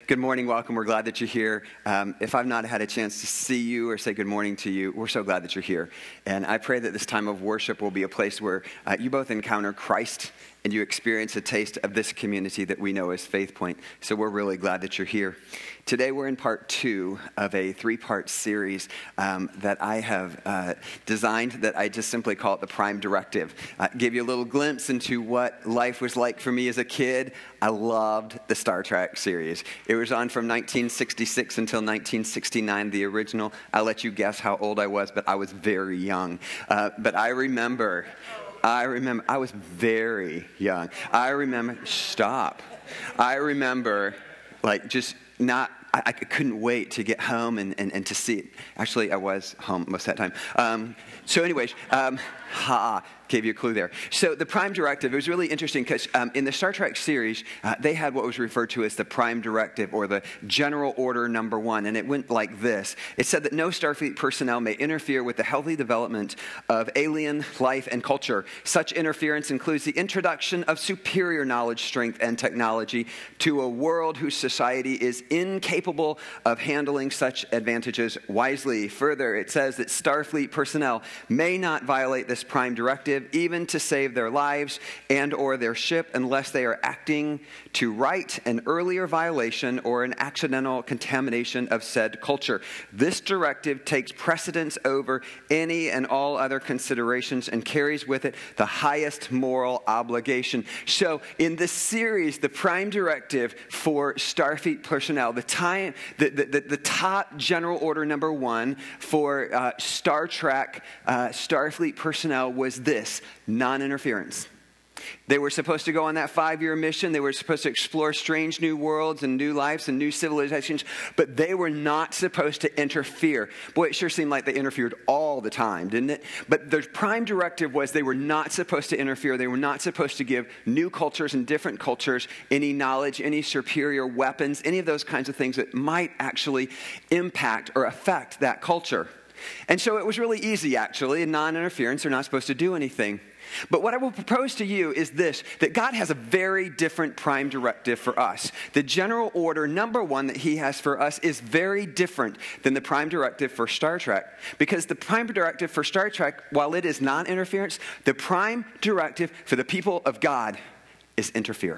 Good morning, welcome. We're glad that you're here. If I've not had a chance to see you or say good morning to you, we're so glad that you're here. And I pray that this time of worship will be a place where you both encounter Christ and you experience a taste of this community that we know as Faith Point. So we're really glad that you're here. Today we're in part 2 of a 3-part series that I have designed that I just simply call it the Prime Directive. Give you a little glimpse into what life was like for me as a kid. I loved the Star Trek series. It was on from 1966 until 1969, the original. I'll let you guess how old I was, but I was very young. But I remember I was very young. I remember I couldn't wait to get home and to see it. Actually, I was home most of that time. Gave you a clue there. So the Prime Directive, it was really interesting because in the Star Trek series, they had what was referred to as the Prime Directive or the General Order Number 1, and it went like this. It said that no Starfleet personnel may interfere with the healthy development of alien life and culture. Such interference includes the introduction of superior knowledge, strength, and technology to a world whose society is incapable of handling such advantages wisely. Further, it says that Starfleet personnel may not violate this Prime Directive even to save their lives and or their ship unless they are acting to right an earlier violation or an accidental contamination of said culture. This directive takes precedence over any and all other considerations and carries with it the highest moral obligation. So in this series, the Prime Directive for Starfleet personnel, the top General Order Number 1 for Star Trek Starfleet personnel was this: non-interference. They were supposed to go on that 5-year mission. They were supposed to explore strange new worlds and new lives and new civilizations, but they were not supposed to interfere. Boy, it sure seemed like they interfered all the time, didn't it? But the Prime Directive was they were not supposed to interfere. They were not supposed to give new cultures and different cultures any knowledge, any superior weapons, any of those kinds of things that might actually impact or affect that culture. And so it was really easy, actually, in non-interference. They're not supposed to do anything. But what I will propose to you is this, that God has a very different Prime Directive for us. The General Order Number 1 that he has for us is very different than the Prime Directive for Star Trek. Because the Prime Directive for Star Trek, while it is non-interference, the Prime Directive for the people of God is interfere.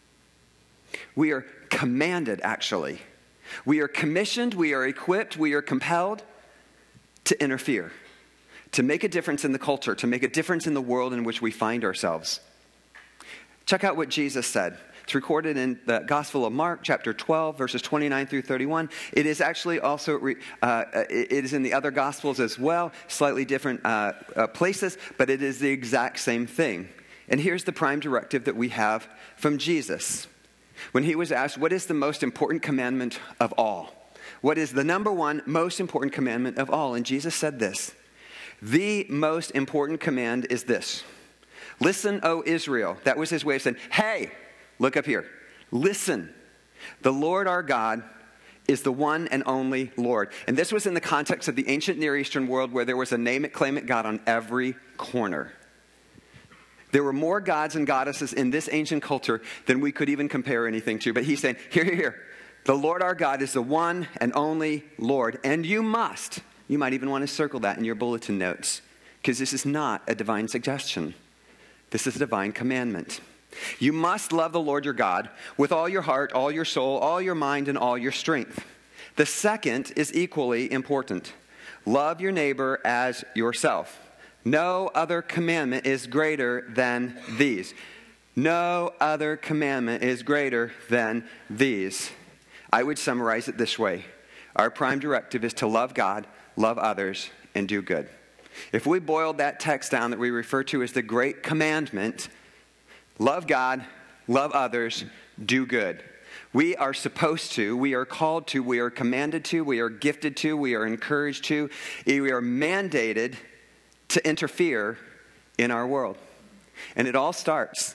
We are commanded, actually. We are commissioned, we are equipped, we are compelled to interfere, to make a difference in the culture, to make a difference in the world in which we find ourselves. Check out what Jesus said. It's recorded in the Gospel of Mark, chapter 12, verses 29 through 31. It is actually also, it is in the other Gospels as well, slightly different places, but it is the exact same thing. And here's the Prime Directive that we have from Jesus. When he was asked, what is the most important commandment of all? What is the number 1 most important commandment of all? And Jesus said this: the most important command is this: listen, O Israel. That was his way of saying, hey, look up here. Listen, the Lord our God is the one and only Lord. And this was in the context of the ancient Near Eastern world where there was a name it, claim it God on every corner. There were more gods and goddesses in this ancient culture than we could even compare anything to. But he's saying, here. The Lord our God is the one and only Lord. And you might even want to circle that in your bulletin notes, because this is not a divine suggestion. This is a divine commandment. You must love the Lord your God with all your heart, all your soul, all your mind, and all your strength. The second is equally important. Love your neighbor as yourself. No other commandment is greater than these. No other commandment is greater than these. I would summarize it this way. Our Prime Directive is to love God, love others, and do good. If we boiled that text down that we refer to as the Great Commandment, love God, love others, do good. We are supposed to, we are called to, we are commanded to, we are gifted to, we are encouraged to, we are mandated to interfere in our world. And it all starts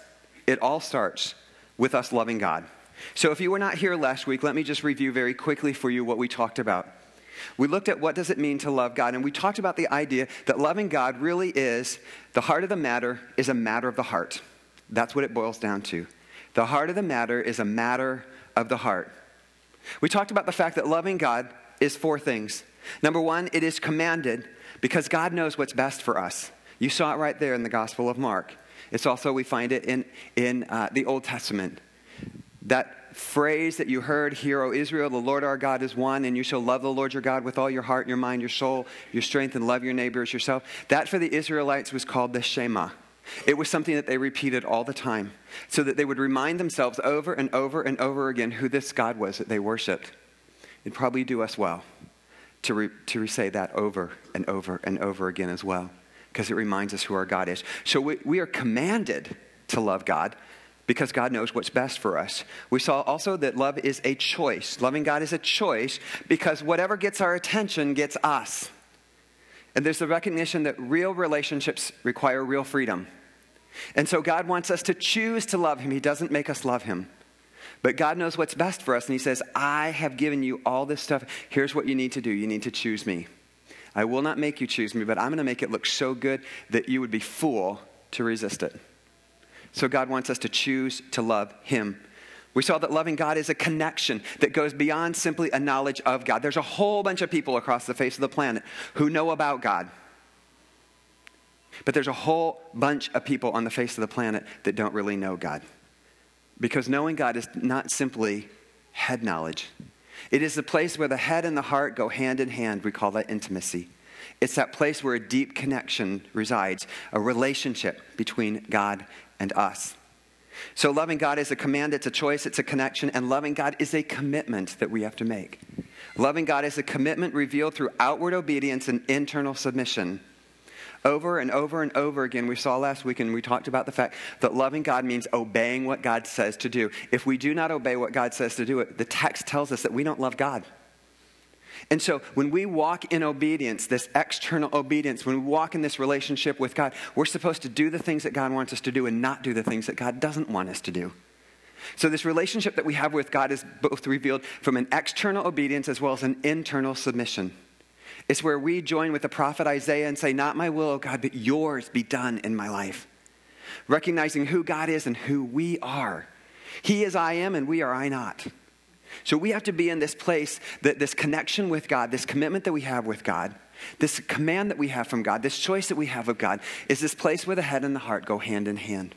with us loving God. So if you were not here last week, let me just review very quickly for you what we talked about. We looked at what does it mean to love God, and we talked about the idea that loving God really is, the heart of the matter is a matter of the heart. That's what it boils down to. The heart of the matter is a matter of the heart. We talked about the fact that loving God is 4 things. Number 1, it is commanded because God knows what's best for us. You saw it right there in the Gospel of Mark. It's also, we find it in the Old Testament. That phrase that you heard, "Hear, O Israel, the Lord our God is one, and you shall love the Lord your God with all your heart, your mind, your soul, your strength, and love your neighbor as yourself." That for the Israelites was called the Shema. It was something that they repeated all the time so that they would remind themselves over and over and over again who this God was that they worshiped. It'd probably do us well to re-say that over and over and over again as well, because it reminds us who our God is. So we are commanded to love God because God knows what's best for us. We saw also that love is a choice. Loving God is a choice because whatever gets our attention gets us. And there's the recognition that real relationships require real freedom. And so God wants us to choose to love him. He doesn't make us love him. But God knows what's best for us. And he says, I have given you all this stuff. Here's what you need to do. You need to choose me. I will not make you choose me, but I'm going to make it look so good that you would be fool to resist it. So God wants us to choose to love him. We saw that loving God is a connection that goes beyond simply a knowledge of God. There's a whole bunch of people across the face of the planet who know about God. But there's a whole bunch of people on the face of the planet that don't really know God. Because knowing God is not simply head knowledge. It is the place where the head and the heart go hand in hand. We call that intimacy. It's that place where a deep connection resides, a relationship between God and us. So loving God is a command, it's a choice, it's a connection, and loving God is a commitment that we have to make. Loving God is a commitment revealed through outward obedience and internal submission. Over and over and over again, we saw last week, and we talked about the fact that loving God means obeying what God says to do. If we do not obey what God says to do, the text tells us that we don't love God. And so when we walk in obedience, this external obedience, when we walk in this relationship with God, we're supposed to do the things that God wants us to do and not do the things that God doesn't want us to do. So this relationship that we have with God is both revealed from an external obedience as well as an internal submission. It's where we join with the prophet Isaiah and say, not my will, O God, but yours be done in my life. Recognizing who God is and who we are. He is I am and we are I not. So we have to be in this place, that this connection with God, this commitment that we have with God, this command that we have from God, this choice that we have of God, is this place where the head and the heart go hand in hand.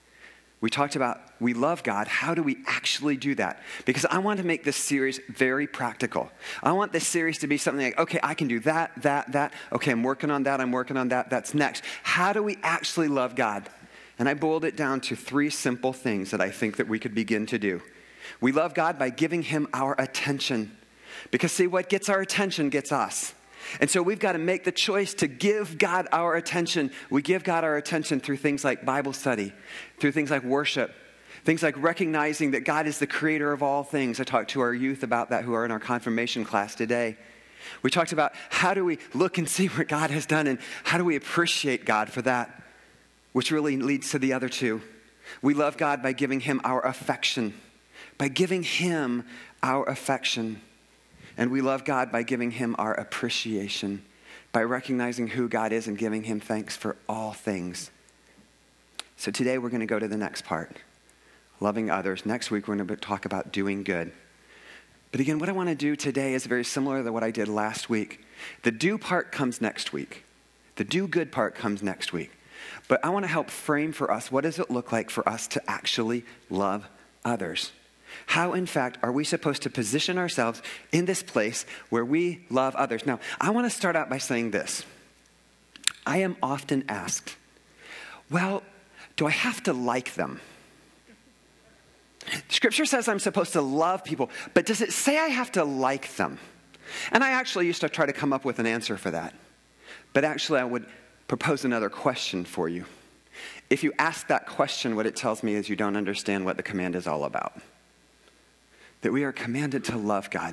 We talked about we love God. How do we actually do that? Because I want to make this series very practical. I want this series to be something like, okay, I can do that. Okay, I'm working on that. That's next. How do we actually love God? And I boiled it down to 3 simple things that I think that we could begin to do. We love God by giving him our attention. Because see, what gets our attention gets us. And so we've got to make the choice to give God our attention. We give God our attention through things like Bible study, through things like worship, things like recognizing that God is the creator of all things. I talked to our youth about that who are in our confirmation class today. We talked about how do we look and see what God has done and how do we appreciate God for that, which really leads to the other 2. We love God by giving him our affection. By giving him our affection. And we love God by giving him our appreciation, by recognizing who God is and giving him thanks for all things. So today we're going to go to the next part, loving others. Next week we're going to talk about doing good. But again, what I want to do today is very similar to what I did last week. The do part comes next week. The do good part comes next week. But I want to help frame for us, what does it look like for us to actually love others? How, in fact, are we supposed to position ourselves in this place where we love others? Now, I want to start out by saying this. I am often asked, well, do I have to like them? Scripture says I'm supposed to love people, but does it say I have to like them? And I actually used to try to come up with an answer for that. But actually, I would propose another question for you. If you ask that question, what it tells me is you don't understand what the command is all about. That we are commanded to love God.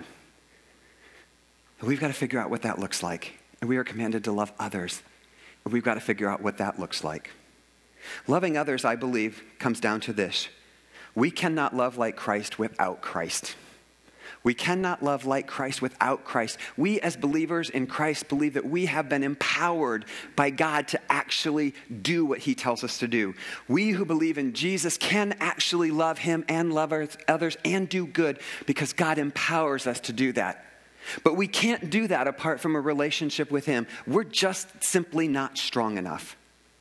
And we've got to figure out what that looks like. And we are commanded to love others. And we've got to figure out what that looks like. Loving others, I believe, comes down to this. We cannot love like Christ without Christ. We cannot love like Christ without Christ. We as believers in Christ believe that we have been empowered by God to actually do what he tells us to do. We who believe in Jesus can actually love him and love others and do good because God empowers us to do that. But we can't do that apart from a relationship with him. We're just simply not strong enough.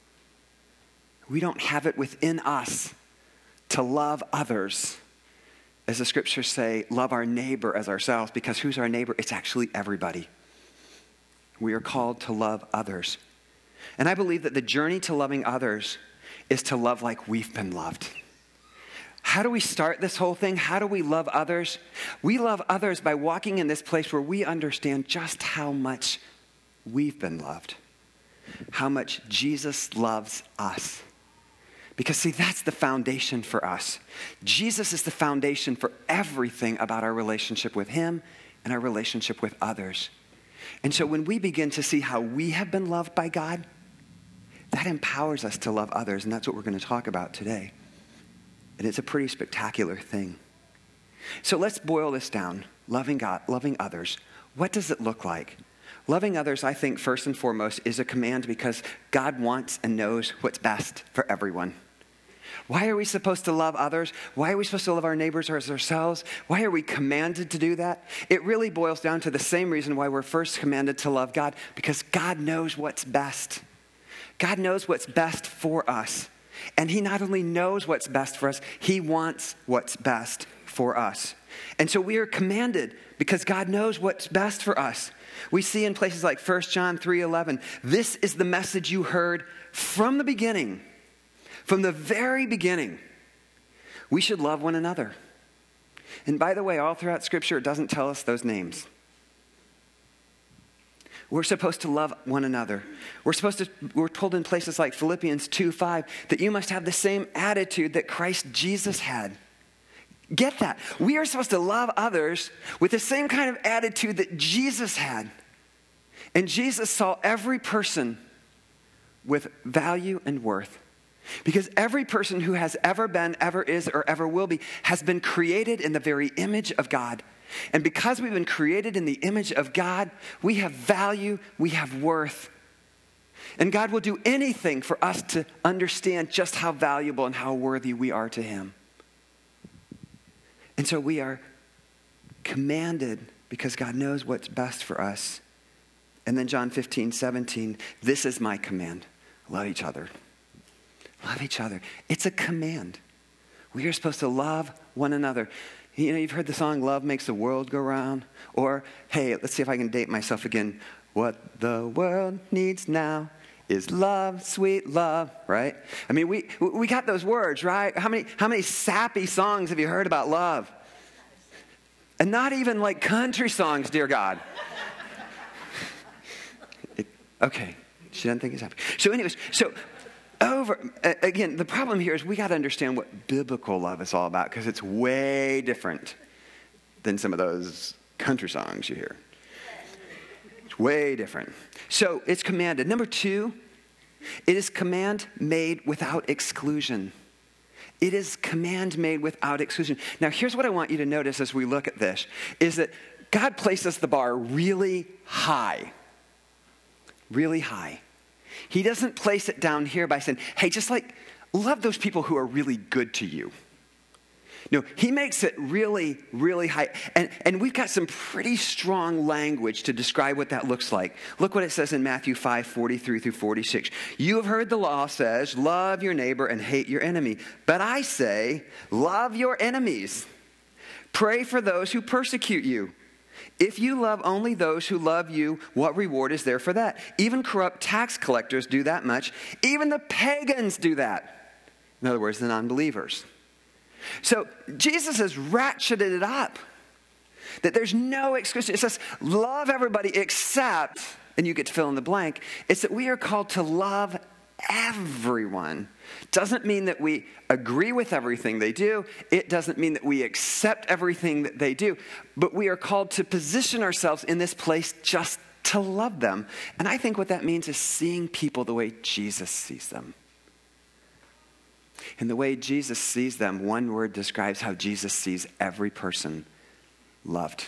We don't have it within us to love others. As the scriptures say, love our neighbor as ourselves, because who's our neighbor? It's actually everybody. We are called to love others. And I believe that the journey to loving others is to love like we've been loved. How do we start this whole thing? How do we love others? We love others by walking in this place where we understand just how much we've been loved, how much Jesus loves us. Because, see, that's the foundation for us. Jesus is the foundation for everything about our relationship with him and our relationship with others. And so when we begin to see how we have been loved by God, that empowers us to love others, and that's what we're going to talk about today. And it's a pretty spectacular thing. So let's boil this down. Loving God, loving others. What does it look like? Loving others, I think, first and foremost, is a command because God wants and knows what's best for everyone. Why are we supposed to love others? Why are we supposed to love our neighbors as ourselves? Why are we commanded to do that? It really boils down to the same reason why we're first commanded to love God, because God knows what's best. God knows what's best for us. And he not only knows what's best for us, he wants what's best for us. And so we are commanded because God knows what's best for us. We see in places like 1 John 3:11, this is the message you heard from the beginning. From the very beginning, we should love one another. And by the way, all throughout Scripture, it doesn't tell us those names. We're supposed to love one another. We're told in places like Philippians 2:5 that you must have the same attitude that Christ Jesus had. Get that. We are supposed to love others with the same kind of attitude that Jesus had. And Jesus saw every person with value and worth. Because every person who has ever been, ever is, or ever will be has been created in the very image of God. And because we've been created in the image of God, we have value, we have worth. And God will do anything for us to understand just how valuable and how worthy we are to him. And so we are commanded because God knows what's best for us. And then John 15:17, this is my command. Love each other. Love each other. It's a command. We are supposed to love one another. You know, you've heard the song, Love Makes the World Go Round. Or, hey, let's see if I can date myself again. What the world needs now is love, sweet love, right? I mean, we got those words, right? How many sappy songs have you heard about love? And not even like country songs, dear God. Okay, she doesn't think it's happy. So anyways, again, the problem here is we got to understand what biblical love is all about, because it's way different than some of those country songs you hear. It's way different. So it's commanded. Number 2, it is command made without exclusion. It is command made without exclusion. Now, here's what I want you to notice as we look at this, is that God places the bar really high. Really high. He doesn't place it down here by saying, hey, just like love those people who are really good to you. No, he makes it really, really high. And we've got some pretty strong language to describe what that looks like. Look what it says in Matthew 5:43 through 46. You have heard the law says, love your neighbor and hate your enemy. But I say, love your enemies. Pray for those who persecute you. If you love only those who love you, what reward is there for that? Even corrupt tax collectors do that much. Even the pagans do that. In other words, the non-believers. So Jesus has ratcheted it up. That there's no excuse. It says, love everybody except, and you get to fill in the blank. It's that we are called to love everyone. Doesn't mean that we agree with everything they do. It doesn't mean that we accept everything that they do. But we are called to position ourselves in this place just to love them. And I think what that means is seeing people the way Jesus sees them. And the way Jesus sees them, one word describes how Jesus sees every person loved.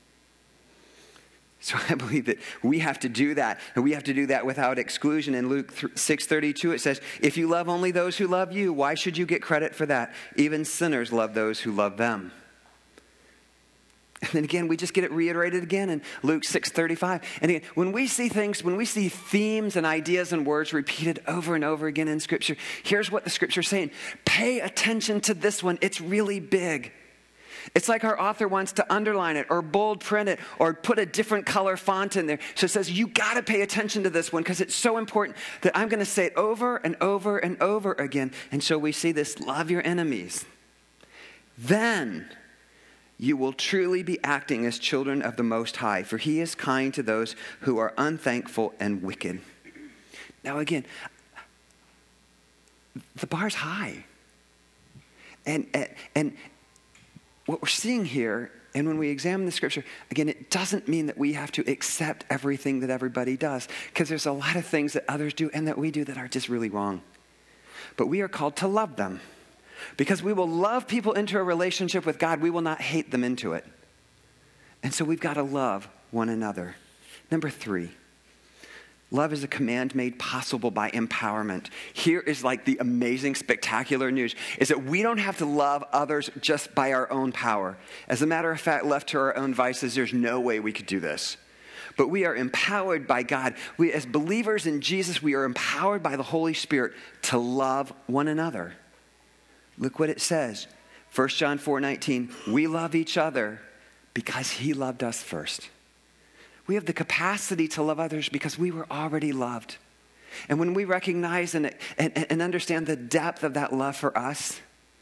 So I believe that we have to do that, and we have to do that without exclusion. In Luke 6:32, it says, if you love only those who love you, why should you get credit for that? Even sinners love those who love them. And then again, we just get it reiterated again in Luke 6:35. And again, when we see things, when we see themes and ideas and words repeated over and over again in Scripture, here's what the Scripture's saying. Pay attention to this one. It's really big. It's like our author wants to underline it or bold print it or put a different color font in there. So it says, you got to pay attention to this one because it's so important that I'm going to say it over and over and over again. And so we see this, love your enemies. Then you will truly be acting as children of the Most High, for he is kind to those who are unthankful and wicked. Now again, the bar's high. And what we're seeing here, and when we examine the Scripture, again, it doesn't mean that we have to accept everything that everybody does, because there's a lot of things that others do and that we do that are just really wrong. But we are called to love them, because we will love people into a relationship with God. We will not hate them into it. And so we've got to love one another. Number 3. Love is a command made possible by empowerment. Here is like the amazing, spectacular news, is that we don't have to love others just by our own power. As a matter of fact, left to our own vices, there's no way we could do this. But we are empowered by God. We, as believers in Jesus, we are empowered by the Holy Spirit to love one another. Look what it says. 1 John 4:19, we love each other because he loved us first. We have the capacity to love others because we were already loved. And when we recognize and understand the depth of that love for us,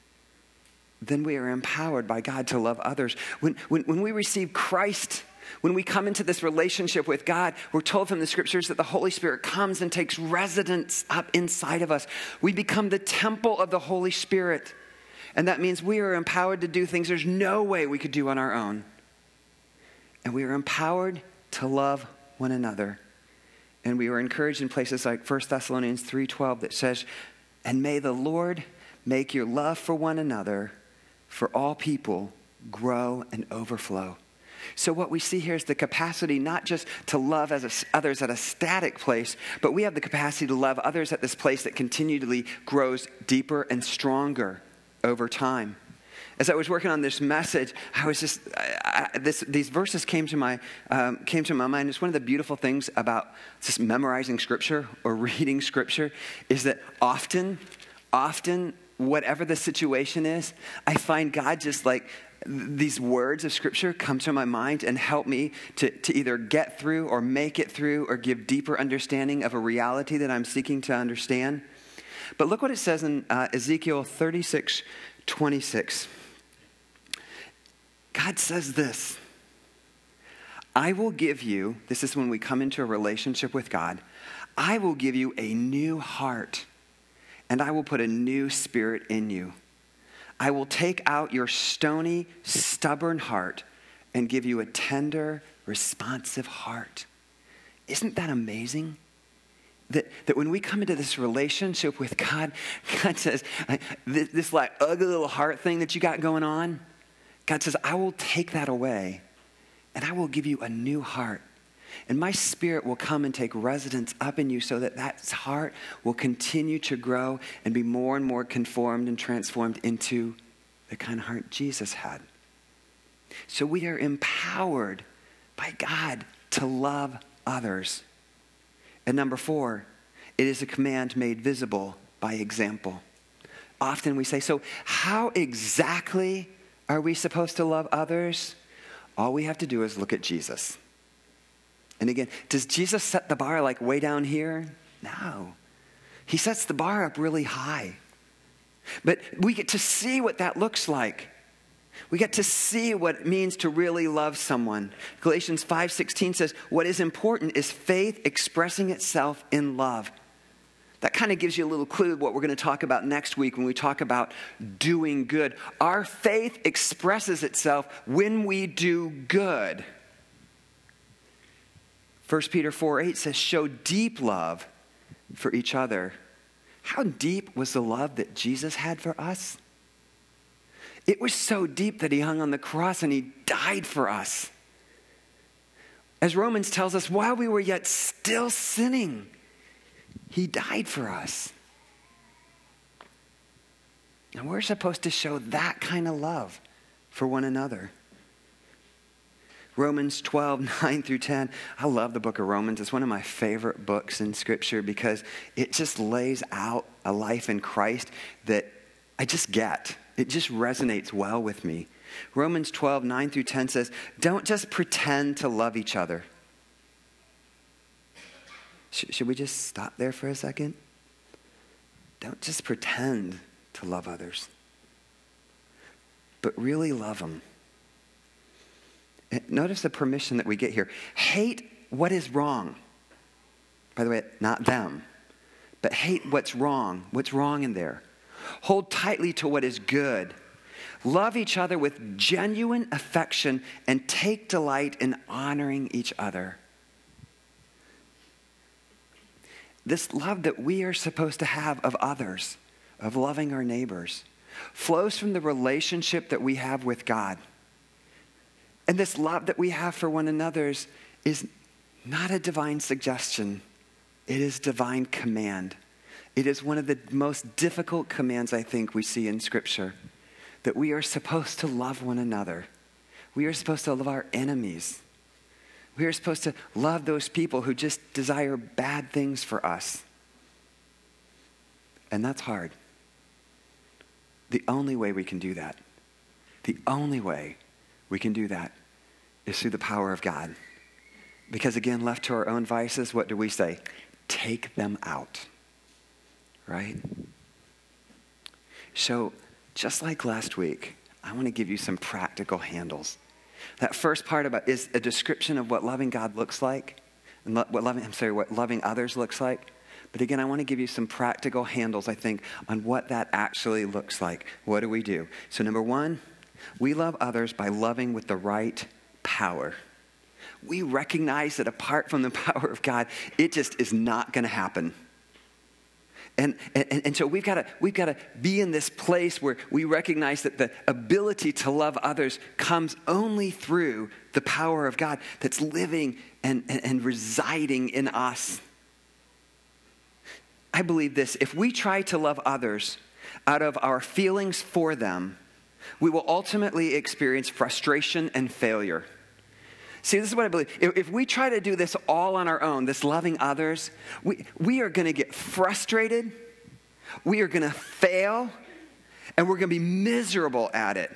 then we are empowered by God to love others. When we receive Christ, when we come into this relationship with God, we're told from the Scriptures that the Holy Spirit comes and takes residence up inside of us. We become the temple of the Holy Spirit. And that means we are empowered to do things there's no way we could do on our own. And we are empowered to love one another. And we were encouraged in places like 1 Thessalonians 3:12 that says, and may the Lord make your love for one another, for all people, grow and overflow. So what we see here is the capacity not just to love others at a static place, but we have the capacity to love others at this place that continually grows deeper and stronger over time. As I was working on this message, I was just these verses came to my mind. It's one of the beautiful things about just memorizing Scripture or reading Scripture is that often, whatever the situation is, I find God just like these words of Scripture come to my mind and help me to either get through or make it through or give deeper understanding of a reality that I'm seeking to understand. But look what it says in Ezekiel 36:26. God says this, I will give you, this is when we come into a relationship with God, I will give you a new heart, and I will put a new spirit in you. I will take out your stony, stubborn heart and give you a tender, responsive heart. Isn't that amazing? That when we come into this relationship with God, God says, this like ugly little heart thing that you got going on, God says, I will take that away and I will give you a new heart. And my spirit will come and take residence up in you so that that heart will continue to grow and be more and more conformed and transformed into the kind of heart Jesus had. So we are empowered by God to love others. And number 4, it is a command made visible by example. Often we say, so how exactly are we supposed to love others? All we have to do is look at Jesus. And again, does Jesus set the bar like way down here? No. He sets the bar up really high. But we get to see what that looks like. We get to see what it means to really love someone. Galatians 5:16 says, what is important is faith expressing itself in love. That kind of gives you a little clue of what we're going to talk about next week when we talk about doing good. Our faith expresses itself when we do good. 1 Peter 4:8 says, show deep love for each other. How deep was the love that Jesus had for us? It was so deep that he hung on the cross and he died for us. As Romans tells us, while we were yet still sinning, he died for us. And we're supposed to show that kind of love for one another. Romans 12, 9 through 10. I love the book of Romans. It's one of my favorite books in Scripture because it just lays out a life in Christ that I just get. It just resonates well with me. Romans 12, 9 through 10 says, don't just pretend to love each other. Should we just stop there for a second? Don't just pretend to love others, but really love them. Notice the permission that we get here. Hate what is wrong. By the way, not them, but hate what's wrong in there. Hold tightly to what is good. Love each other with genuine affection and take delight in honoring each other. This love that we are supposed to have of others, of loving our neighbors, flows from the relationship that we have with God. And this love that we have for one another is not a divine suggestion. It is divine command. It is one of the most difficult commands I think we see in Scripture, that we are supposed to love one another. We are supposed to love our enemies. We are supposed to love those people who just desire bad things for us. And that's hard. The only way we can do that, the only way we can do that is through the power of God. Because again, left to our own vices, what do we say? Take them out, right? So just like last week, I want to give you some practical handles. That first part about is a description of what loving God looks like, and what loving others looks like. But again, I want to give you some practical handles, I think, on what that actually looks like. What do? So number one, we love others by loving with the right power. We recognize that apart from the power of God, it just is not going to happen. And so we've got to be in this place where we recognize that the ability to love others comes only through the power of God that's living and residing in us. I believe this: if we try to love others out of our feelings for them, we will ultimately experience frustration and failure. See, this is what I believe. If we try to do this all on our own, this loving others, we are going to get frustrated, we are going to fail, and we're going to be miserable at it.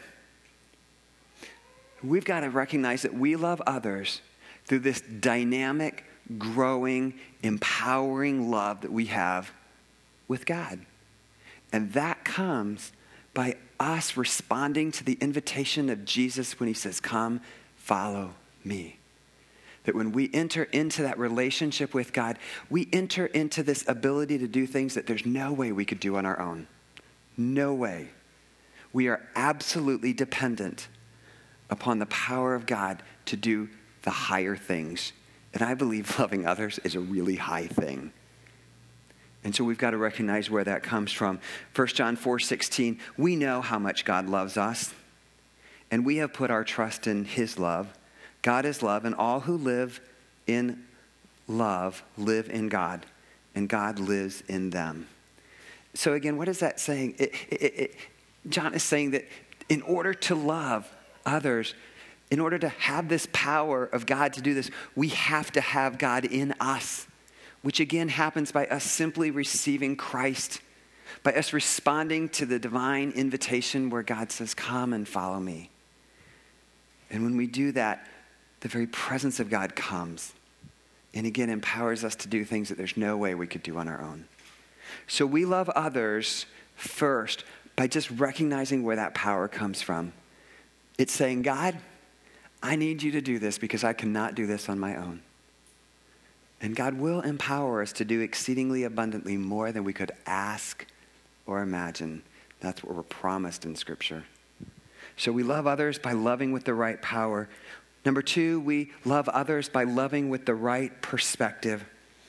We've got to recognize that we love others through this dynamic, growing, empowering love that we have with God. And that comes by us responding to the invitation of Jesus when he says, come, follow me. That when we enter into that relationship with God, we enter into this ability to do things that there's no way we could do on our own. No way. We are absolutely dependent upon the power of God to do the higher things. And I believe loving others is a really high thing. And so we've got to recognize where that comes from. 1 John 4:16, we know how much God loves us, and we have put our trust in his love. God is love, and all who live in love live in God, and God lives in them. So again, what is that saying? John is saying that in order to love others, in order to have this power of God to do this, we have to have God in us, which again happens by us simply receiving Christ, by us responding to the divine invitation where God says, come and follow me. And when we do that, the very presence of God comes and again empowers us to do things that there's no way we could do on our own. So we love others first by just recognizing where that power comes from. It's saying, God, I need you to do this because I cannot do this on my own. And God will empower us to do exceedingly abundantly more than we could ask or imagine. That's what we're promised in Scripture. So we love others by loving with the right power. Number two, we love others by loving with the right perspective.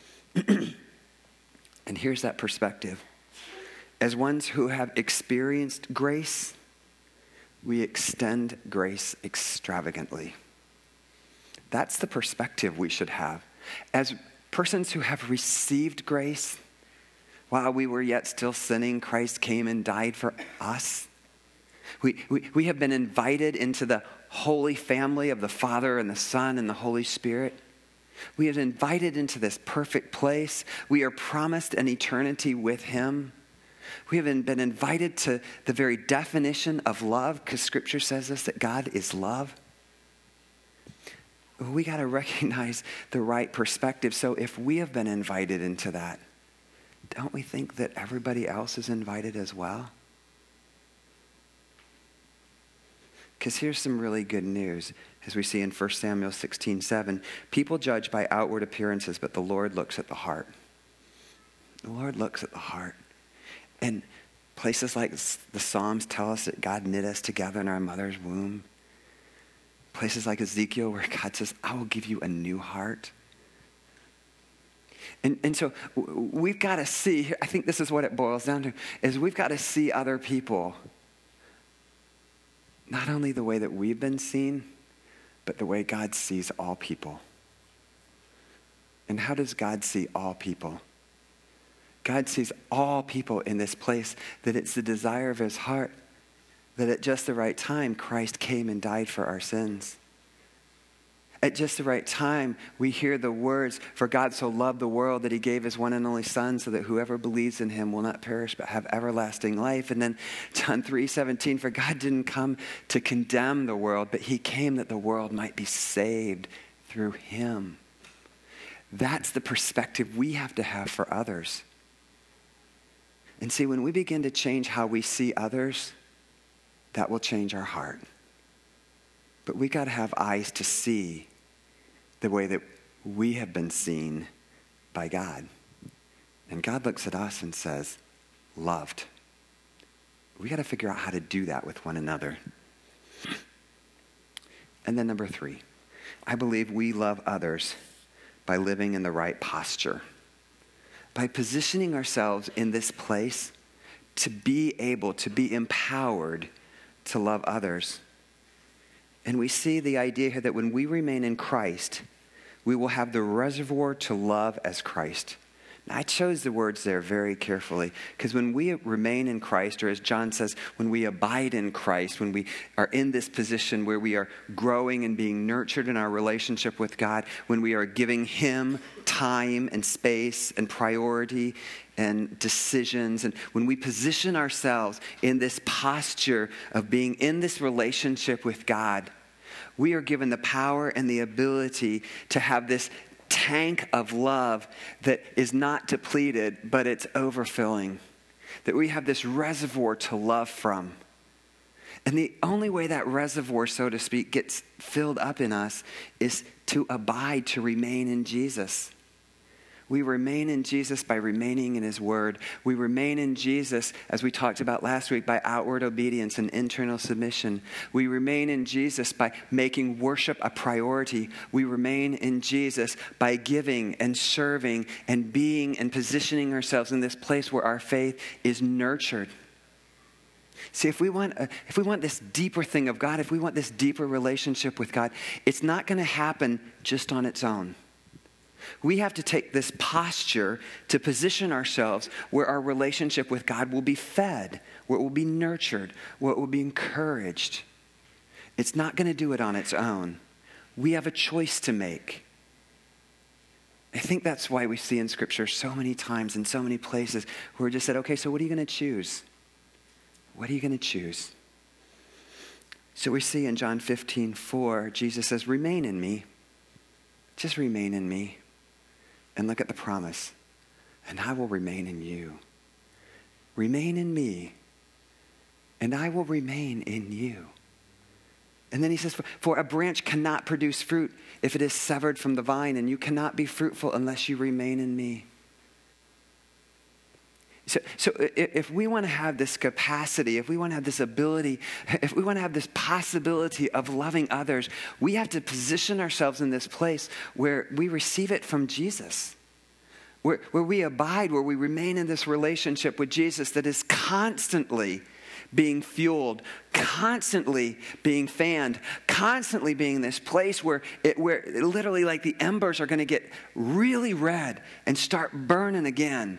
And here's that perspective. As ones who have experienced grace, we extend grace extravagantly. That's the perspective we should have. As persons who have received grace, while we were yet still sinning, Christ came and died for us. We have been invited into the holy family of the Father and the Son and the Holy Spirit. We are invited into this perfect place. We are promised an eternity with him. We have been invited to the very definition of love, because Scripture says this, that God is love. We got to recognize the right perspective. So if we have been invited into that, don't we think that everybody else is invited as well? Because here's some really good news. As we see in 1 Samuel 16:7, people judge by outward appearances, but the Lord looks at the heart. The Lord looks at the heart. And places like the Psalms tell us that God knit us together in our mother's womb. Places like Ezekiel where God says, I will give you a new heart. And so we've got to see, I think this is what it boils down to, is we've got to see other people not only the way that we've been seen, but the way God sees all people. And how does God see all people? God sees all people in this place, that it's the desire of his heart that at just the right time, Christ came and died for our sins. At just the right time, we hear the words, for God so loved the world that he gave his one and only Son, so that whoever believes in him will not perish but have everlasting life. And then John 3:17, for God didn't come to condemn the world, but he came that the world might be saved through him. That's the perspective we have to have for others. And see, when we begin to change how we see others, that will change our heart. But we got to have eyes to see the way that we have been seen by God. And God looks at us and says, loved. We got to figure out how to do that with one another. And then number 3, I believe we love others by living in the right posture. By positioning ourselves in this place to be able, to be empowered to love others. And we see the idea here that when we remain in Christ, we will have the reservoir to love as Christ. Now, I chose the words there very carefully, because when we remain in Christ, or as John says, when we abide in Christ, when we are in this position where we are growing and being nurtured in our relationship with God, when we are giving him time and space and priority and decisions, and when we position ourselves in this posture of being in this relationship with God, we are given the power and the ability to have this tank of love that is not depleted, but it's overfilling. That we have this reservoir to love from. And the only way that reservoir, so to speak, gets filled up in us is to abide, to remain in Jesus. We remain in Jesus by remaining in his word. We remain in Jesus, as we talked about last week, by outward obedience and internal submission. We remain in Jesus by making worship a priority. We remain in Jesus by giving and serving and being and positioning ourselves in this place where our faith is nurtured. See, if we want this deeper thing of God, if we want this deeper relationship with God, it's not going to happen just on its own. We have to take this posture to position ourselves where our relationship with God will be fed, where it will be nurtured, where it will be encouraged. It's not going to do it on its own. We have a choice to make. I think that's why we see in Scripture so many times in so many places where we just said, okay, so what are you going to choose? What are you going to choose? So we see in John 15:4, Jesus says, remain in me. Just remain in me. And look at the promise. And I will remain in you. Remain in me. And I will remain in you. And then he says, for a branch cannot produce fruit if it is severed from the vine, and you cannot be fruitful unless you remain in me. So if we want to have this capacity, if we want to have this ability, if we want to have this possibility of loving others, we have to position ourselves in this place where we receive it from Jesus, where we abide, where we remain in this relationship with Jesus that is constantly being fueled, constantly being fanned, constantly being this place where literally like the embers are going to get really red and start burning again.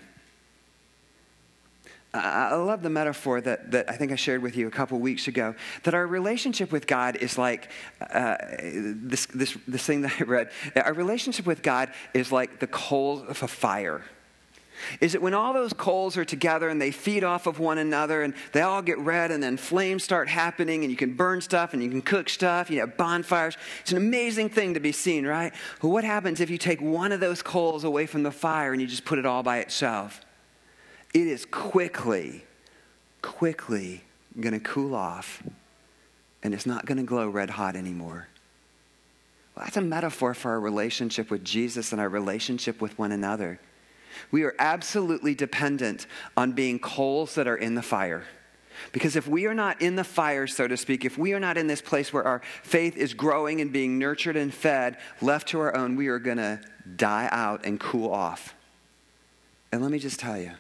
I love the metaphor that I think I shared with you a couple weeks ago, that our relationship with God is like this thing that I read. Our relationship with God is like the coals of a fire. Is it when all those coals are together and they feed off of one another and they all get red and then flames start happening and you can burn stuff and you can cook stuff, you have bonfires. It's an amazing thing to be seen, right? But what happens if you take one of those coals away from the fire and you just put it all by itself? It is quickly going to cool off, and it's not going to glow red hot anymore. Well, that's a metaphor for our relationship with Jesus and our relationship with one another. We are absolutely dependent on being coals that are in the fire. Because if we are not in the fire, so to speak, if we are not in this place where our faith is growing and being nurtured and fed, left to our own, we are going to die out and cool off. And let me just tell you,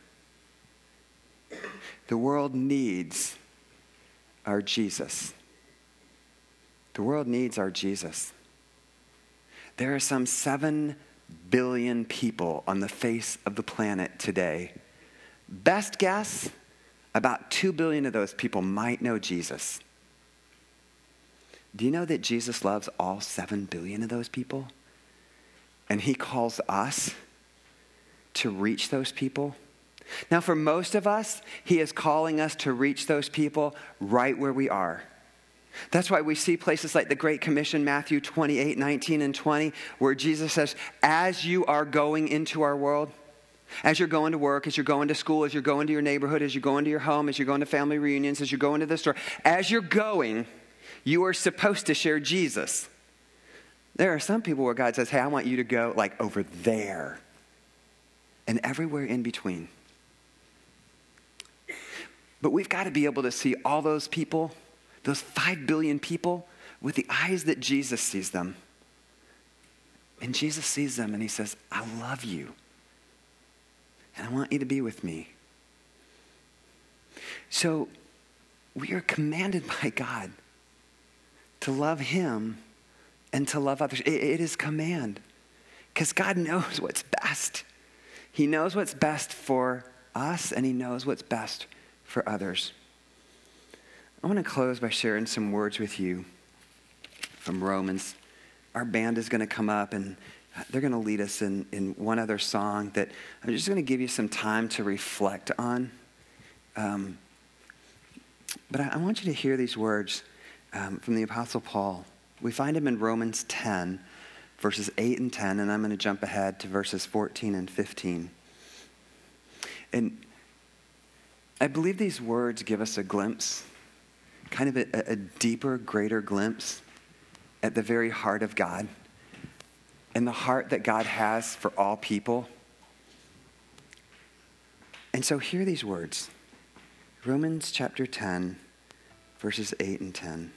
the world needs our Jesus. The world needs our Jesus. There are some 7 billion people on the face of the planet today. Best guess, about 2 billion of those people might know Jesus. Do you know that Jesus loves all 7 billion of those people? And he calls us to reach those people. Now, for most of us, he is calling us to reach those people right where we are. That's why we see places like the Great Commission, Matthew 28, 19 and 20, where Jesus says, as you are going into our world, as you're going to work, as you're going to school, as you're going to your neighborhood, as you're going to your home, as you're going to family reunions, as you're going to the store, as you're going, you are supposed to share Jesus. There are some people where God says, hey, I want you to go like over there and everywhere in between. But we've got to be able to see all those people, those 5 billion people, with the eyes that Jesus sees them. And Jesus sees them and he says, I love you. And I want you to be with me. So we are commanded by God to love him and to love others. It is command. Because God knows what's best. He knows what's best for us and he knows what's best for others. I want to close by sharing some words with you from Romans. Our band is going to come up and they're going to lead us in one other song that I'm just going to give you some time to reflect on. But I want you to hear these words from the Apostle Paul. We find him in Romans 10, verses 8 and 10, and I'm going to jump ahead to verses 14 and 15. And I believe these words give us a glimpse, kind of a deeper, greater glimpse at the very heart of God and the heart that God has for all people. And so hear these words. Romans chapter 10, verses 8 and 10.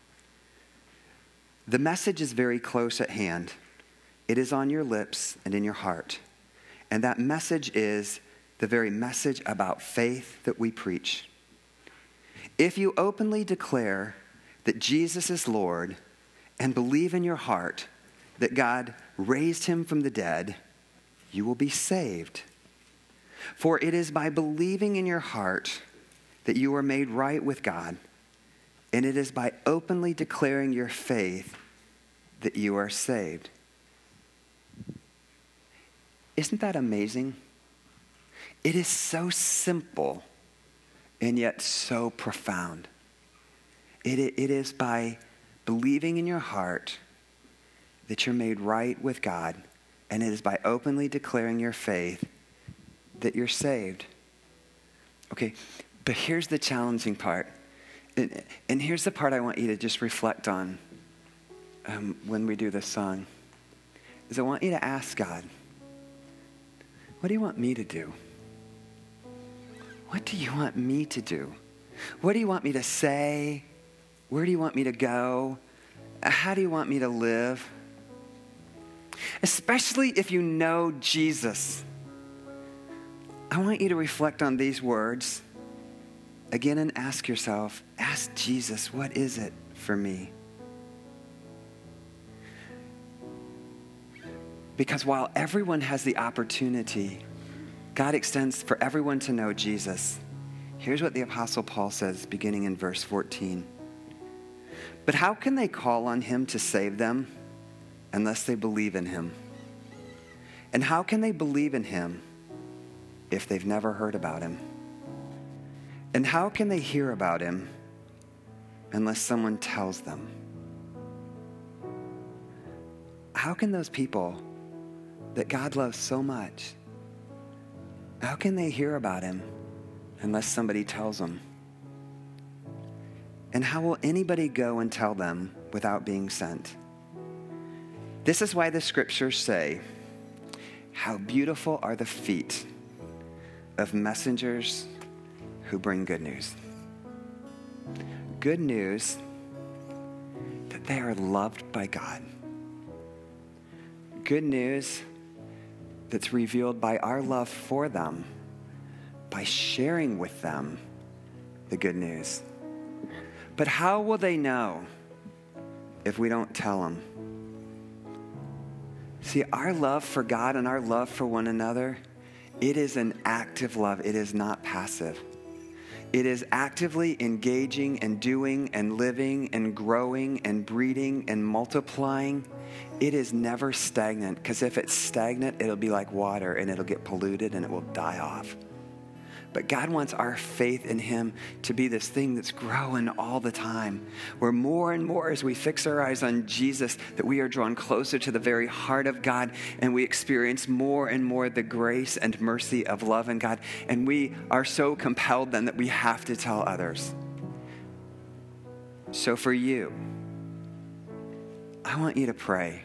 The message is very close at hand. It is on your lips and in your heart. And that message is the very message about faith that we preach. If you openly declare that Jesus is Lord and believe in your heart that God raised him from the dead, you will be saved. For it is by believing in your heart that you are made right with God, and it is by openly declaring your faith that you are saved. Isn't that amazing? It is so simple and yet so profound. It is by believing in your heart that you're made right with God, and it is by openly declaring your faith that you're saved. Okay, but here's the challenging part. And here's the part I want you to just reflect on when we do this song. Is I want you to ask God, what do you want me to do? What do you want me to do? What do you want me to say? Where do you want me to go? How do you want me to live? Especially if you know Jesus. I want you to reflect on these words again and ask yourself, ask Jesus, what is it for me? Because while everyone has the opportunity, God extends for everyone to know Jesus. Here's what the Apostle Paul says, beginning in verse 14. But how can they call on him to save them unless they believe in him? And how can they believe in him if they've never heard about him? And how can they hear about him unless someone tells them? How can those people that God loves so much, how can they hear about him unless somebody tells them? And how will anybody go and tell them without being sent? This is why the scriptures say, how beautiful are the feet of messengers who bring good news. Good news that they are loved by God. Good news that's revealed by our love for them, by sharing with them the good news. But how will they know if we don't tell them? See, our love for God and our love for one another, it is an active love. It is not passive. It is actively engaging and doing and living and growing and breeding and multiplying. It is never stagnant, because if it's stagnant, it'll be like water and it'll get polluted and it will die off. But God wants our faith in him to be this thing that's growing all the time, where more and more as we fix our eyes on Jesus, that we are drawn closer to the very heart of God, and we experience more and more the grace and mercy of love in God. And we are so compelled then that we have to tell others. So for you, I want you to pray.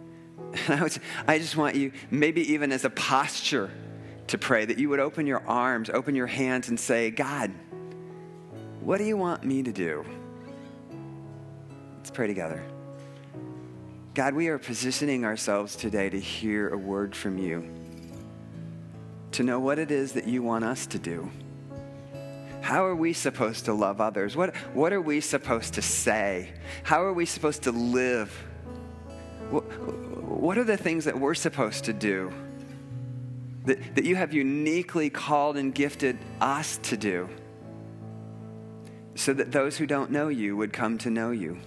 I just want you, maybe even as a posture, to pray, that you would open your arms, open your hands and say, God, what do you want me to do? Let's pray together. God, we are positioning ourselves today to hear a word from you, to know what it is that you want us to do. How are we supposed to love others? What are we supposed to say? How are we supposed to live? What are the things that we're supposed to do that you have uniquely called and gifted us to do, so that those who don't know you would come to know you?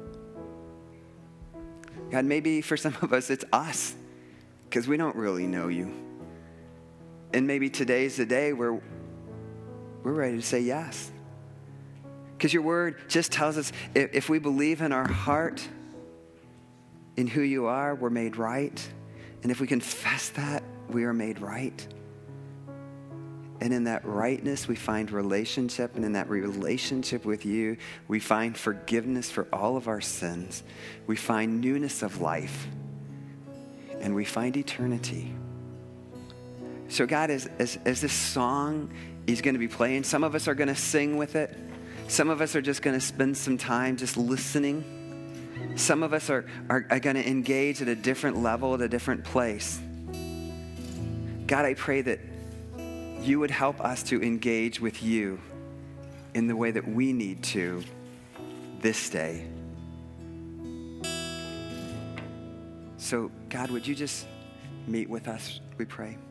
God, maybe for some of us it's us, because we don't really know you. And maybe today's the day where we're ready to say yes. Because your word just tells us if we believe in our heart in who you are, we're made right. And if we confess that, we are made right. And in that rightness, we find relationship. And in that relationship with you, we find forgiveness for all of our sins. We find newness of life. And we find eternity. So God, as this song is going to be playing, some of us are going to sing with it. Some of us are just going to spend some time just listening. Some of us are going to engage at a different level, at a different place. God, I pray that you would help us to engage with you in the way that we need to this day. So, God, would you just meet with us, we pray?